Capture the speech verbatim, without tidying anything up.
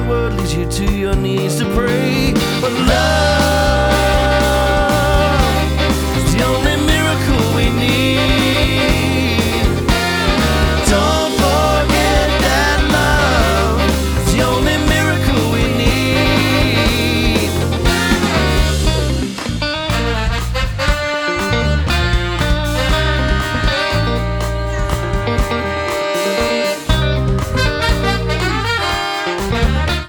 world leads you to your knees to pray. But love